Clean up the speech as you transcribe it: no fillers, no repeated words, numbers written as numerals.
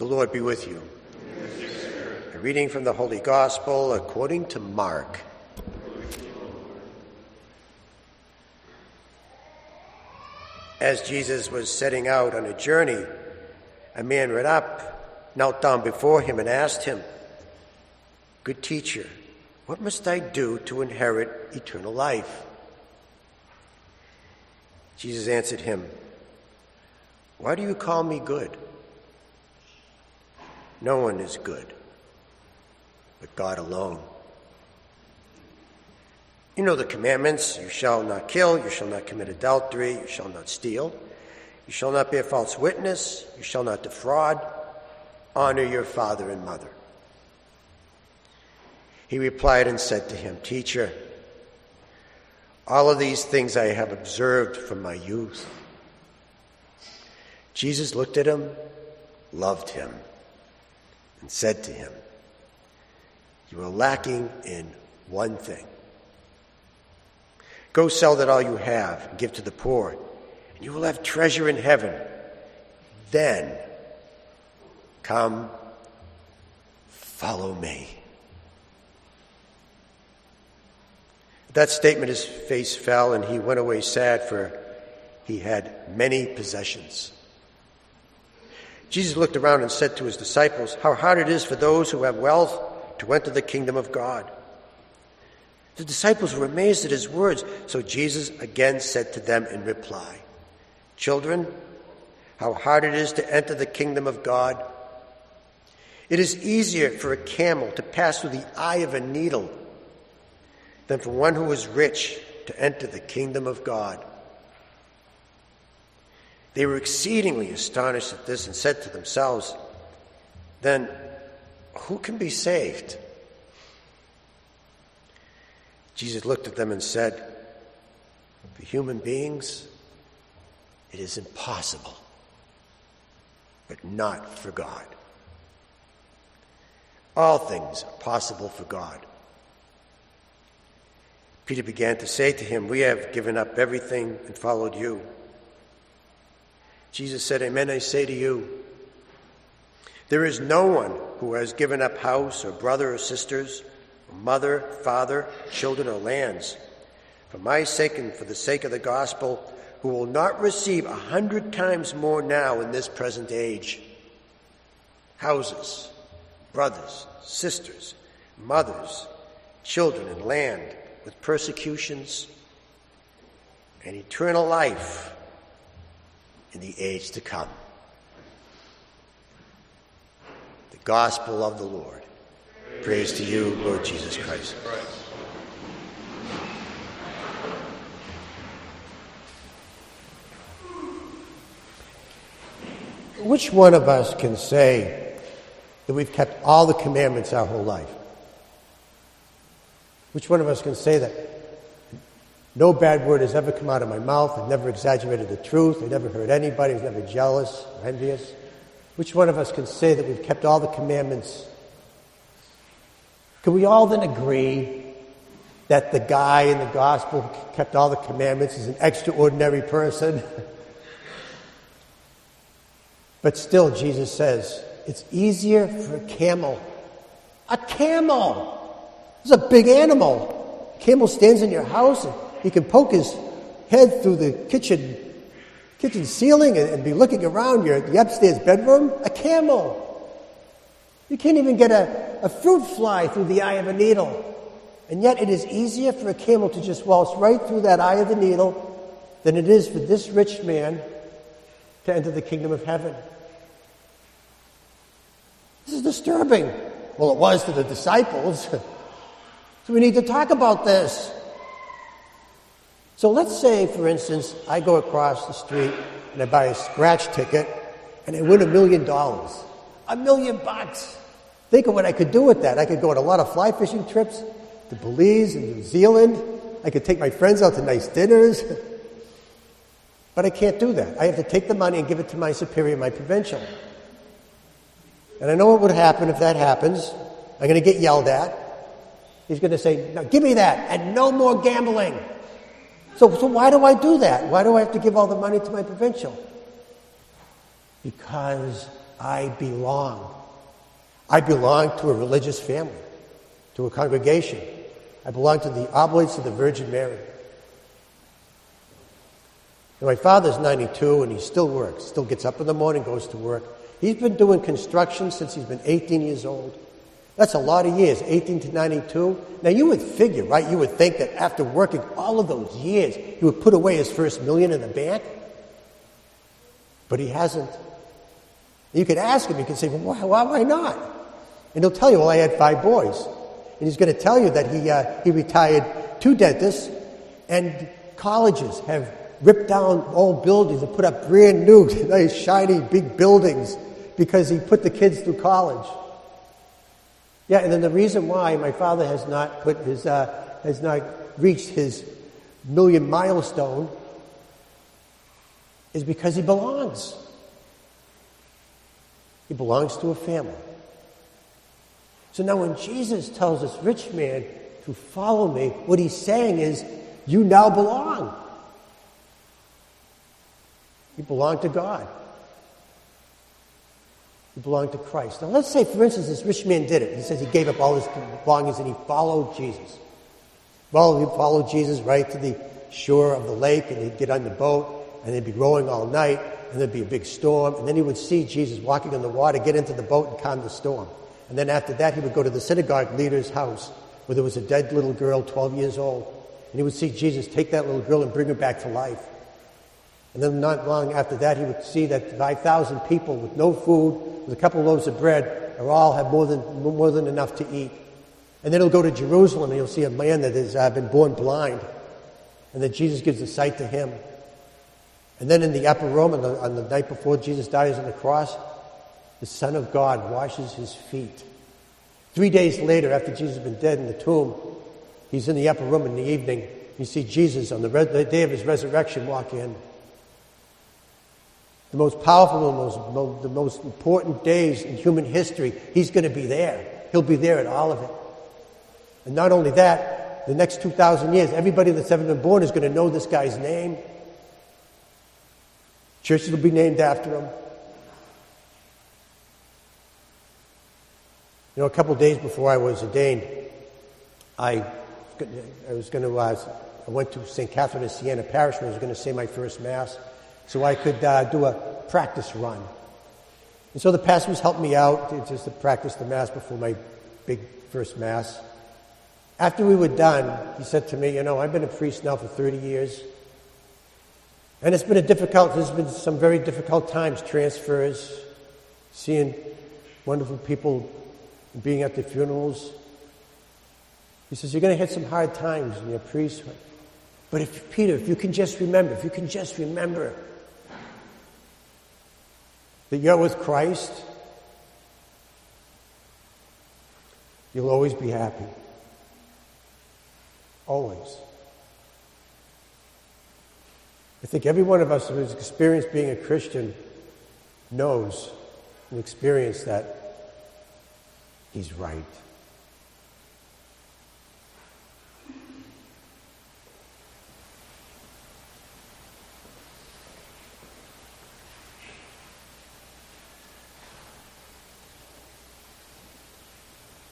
Lord be with you. A reading from the Holy Gospel according to Mark. As Jesus was setting out on a journey, a man ran up, knelt down before him, and asked him, "Good teacher, what must I do to inherit eternal life?" Jesus answered him, "Why do you call me good? No one is good but God alone. You know the commandments: you shall not kill, you shall not commit adultery, you shall not steal, you shall not bear false witness, you shall not defraud, honor your father and mother." He replied and said to him, "Teacher, all of these things I have observed from my youth." Jesus looked at him, loved him, and said to him, "You are lacking in one thing. Go sell that all you have and give to the poor, and you will have treasure in heaven. Then come, follow me." At that statement, his face fell, and he went away sad, for he had many possessions. Jesus looked around and said to his disciples, "How hard it is for those who have wealth to enter the kingdom of God." The disciples were amazed at his words, so Jesus again said to them in reply, "Children, how hard it is to enter the kingdom of God. It is easier for a camel to pass through the eye of a needle than for one who is rich to enter the kingdom of God." They were exceedingly astonished at this and said to themselves, "Then who can be saved?" Jesus looked at them and said, "For human beings, it is impossible, but not for God. All things are possible for God." Peter began to say to him, "We have given up everything and followed you." Jesus said, "Amen, I say to you, there is no one who has given up house or brother or sisters, or mother, father, children, or lands, for my sake and for the sake of the gospel, who will not receive 100 times more now in this present age: houses, brothers, sisters, mothers, children, and land, with persecutions, and eternal life in the age to come." The gospel of the Lord. Praise to you, Lord Jesus Christ. Which one of us can say that we've kept all the commandments our whole life? Which one of us can say that no bad word has ever come out of my mouth, I've never exaggerated the truth, I never hurt anybody, I was never jealous or envious? Which one of us can say that we've kept all the commandments? Can we all then agree that the guy in the gospel who kept all the commandments is an extraordinary person? But still, Jesus says, it's easier for a camel. A camel! It's a big animal. A camel stands in your house and he can poke his head through the kitchen ceiling and be looking around the upstairs bedroom. A camel. You can't even get a fruit fly through the eye of a needle. And yet it is easier for a camel to just waltz right through that eye of the needle than it is for this rich man to enter the kingdom of heaven. This is disturbing. Well, it was to the disciples. So we need to talk about this. So let's say, for instance, I go across the street and I buy a scratch ticket and I win $1 million. $1 million. Think of what I could do with that. I could go on a lot of fly fishing trips to Belize and New Zealand. I could take my friends out to nice dinners. But I can't do that. I have to take the money and give it to my superior, my provincial. And I know what would happen if that happens. I'm going to get yelled at. He's going to say, "No, give me that, and no more gambling." So why do I do that? Why do I have to give all the money to my provincial? Because I belong. I belong to a religious family, to a congregation. I belong to the Oblates of the Virgin Mary. And my father's 92 and he still works, still gets up in the morning, goes to work. He's been doing construction since he's been 18 years old. That's a lot of years, 18 to 92. Now you would figure, right, you would think that after working all of those years, he would put away his first $1 million in the bank. But he hasn't. You could ask him, you could say, well, why not? And he'll tell you, well, I had 5 boys. And he's going to tell you that he retired 2 dentists, and colleges have ripped down old buildings and put up brand new, nice, shiny, big buildings because he put the kids through college. Yeah, and then the reason why my father has not reached his $1 million milestone is because he belongs. He belongs to a family. So now when Jesus tells this rich man to follow me, what he's saying is, you now belong. You belong to God. You belong to Christ. Now let's say, for instance, this rich man did it. He says he gave up all his belongings and he followed Jesus. Well, he followed Jesus right to the shore of the lake, and he'd get on the boat, and they'd be rowing all night, and there'd be a big storm, and then he would see Jesus walking on the water, get into the boat and calm the storm. And then after that, he would go to the synagogue leader's house, where there was a dead little girl, 12 years old, and he would see Jesus take that little girl and bring her back to life. And then not long after that, he would see that 5,000 people with no food, with a couple of loaves of bread, are all have more than enough to eat. And then he'll go to Jerusalem and he'll see a man that has been born blind, and that Jesus gives the sight to him. And then in the upper room, on the night before Jesus dies on the cross, the Son of God washes his feet. 3 days later, after Jesus has been dead in the tomb, he's in the upper room in the evening. You see Jesus on the day of his resurrection walk in. The most powerful, the most important days in human history, he's going to be there. He'll be there at all of it. And not only that, the next 2,000 years, everybody that's ever been born is going to know this guy's name. Churches will be named after him. You know, a couple of days before I was ordained, I went to St. Catherine of Siena Parish where I was going to say my first Mass, so I could do a practice run. And so the pastor was helping me out just to practice the Mass before my big first Mass. After we were done, he said to me, you know, I've been a priest now for 30 years. And there's been some very difficult times, transfers, seeing wonderful people, being at the funerals. He says, you're going to hit some hard times in your priesthood. But if you can just remember that you're with Christ, you'll always be happy. Always. I think every one of us who has experienced being a Christian knows and experienced that he's right.